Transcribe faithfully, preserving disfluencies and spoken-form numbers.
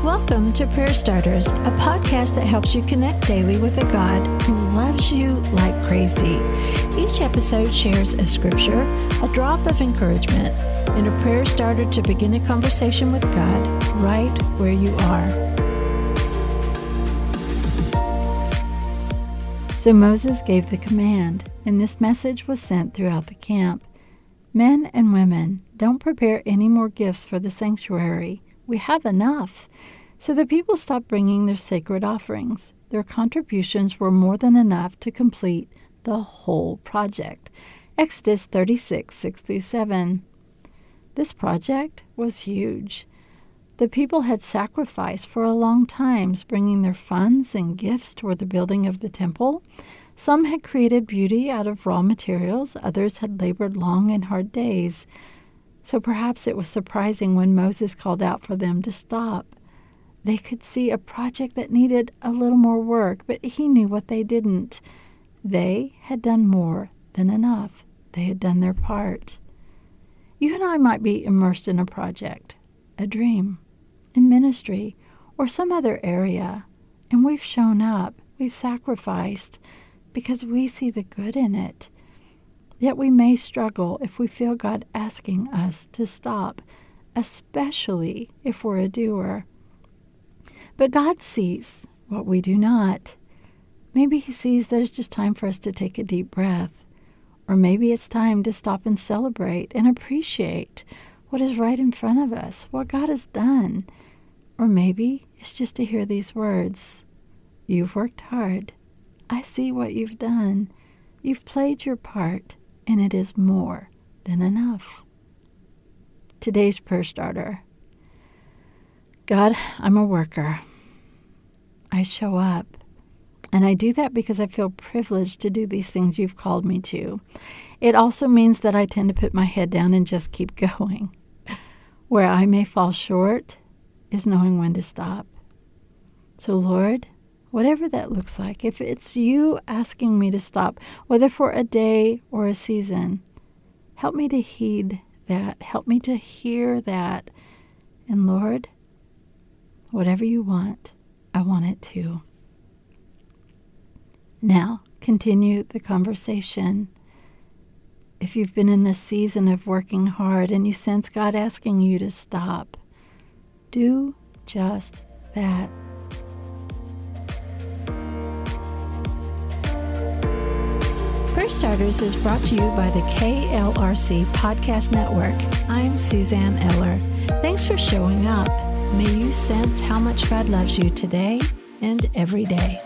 Welcome to Prayer Starters, a podcast that helps you connect daily with a God who loves you like crazy. Each episode shares a scripture, a drop of encouragement, and a prayer starter to begin a conversation with God right where you are. So Moses gave the command, and this message was sent throughout the camp. Men and women, don't prepare any more gifts for the sanctuary. We have enough. So the people stopped bringing their sacred offerings. Their contributions were more than enough to complete the whole project. Exodus thirty-six, six through seven. This project was huge. The people had sacrificed for a long time, bringing their funds and gifts toward the building of the temple. Some had created beauty out of raw materials. Others had labored long and hard days. So perhaps it was surprising when Moses called out for them to stop. They could see a project that needed a little more work, but he knew what they didn't. They had done more than enough. They had done their part. You and I might be immersed in a project, a dream, in ministry, or some other area, and we've shown up, we've sacrificed, because we see the good in it. Yet we may struggle if we feel God asking us to stop, especially if we're a doer. But God sees what we do not. Maybe he sees that it's just time for us to take a deep breath. Or maybe it's time to stop and celebrate and appreciate what is right in front of us, what God has done. Or maybe it's just to hear these words. You've worked hard. I see what you've done. You've played your part, and it is more than enough. Today's prayer starter. God, I'm a worker. I show up. And I do that because I feel privileged to do these things you've called me to. It also means that I tend to put my head down and just keep going. Where I may fall short is knowing when to stop. So Lord, whatever that looks like, if it's you asking me to stop, whether for a day or a season, help me to heed that. Help me to hear that. And Lord, whatever you want, I want it too. Now, continue the conversation. If you've been in a season of working hard and you sense God asking you to stop, do just that. Prayer Starters is brought to you by the K L R C Podcast Network. I'm Suzanne Eller. Thanks for showing up. May you sense how much God loves you today and every day.